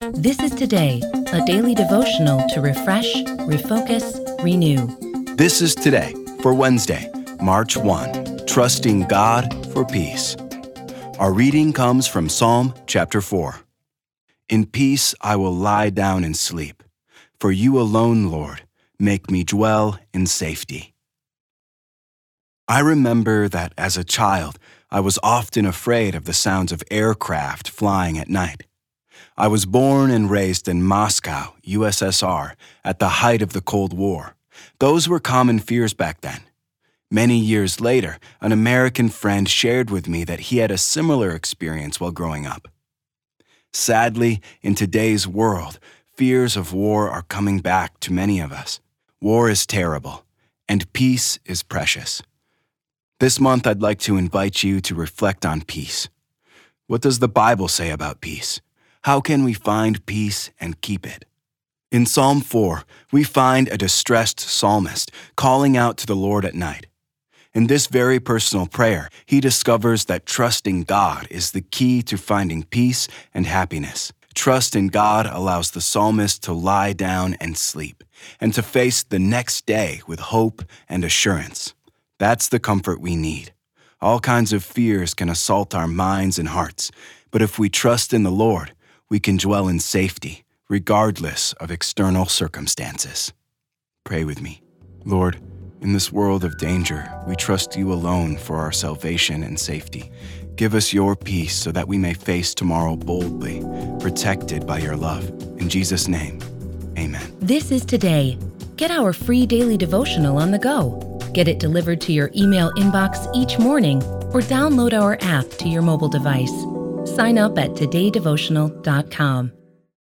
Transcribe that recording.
This is Today, a daily devotional to refresh, refocus, renew. This is Today for Wednesday, March 1, Trusting God for Peace. Our reading comes from Psalm chapter 4. In peace I will lie down and sleep, for you alone, Lord, make me dwell in safety. I remember that as a child, I was often afraid of the sounds of aircraft flying at night. I was born and raised in Moscow, USSR, at the height of the Cold War. Those were common fears back then. Many years later, an American friend shared with me that he had a similar experience while growing up. Sadly, in today's world, fears of war are coming back to many of us. War is terrible, and peace is precious. This month, I'd like to invite you to reflect on peace. What does the Bible say about peace? How can we find peace and keep it? In Psalm 4, we find a distressed psalmist calling out to the Lord at night. In this very personal prayer, he discovers that trusting God is the key to finding peace and happiness. Trust in God allows the psalmist to lie down and sleep, and to face the next day with hope and assurance. That's the comfort we need. All kinds of fears can assault our minds and hearts, but if we trust in the Lord, we can dwell in safety, regardless of external circumstances. Pray with me. Lord, in this world of danger, we trust you alone for our salvation and safety. Give us your peace so that we may face tomorrow boldly, protected by your love. In Jesus' name, amen. This is Today. Get our free daily devotional on the go. Get it delivered to your email inbox each morning or download our app to your mobile device. Sign up at todaydevotional.com.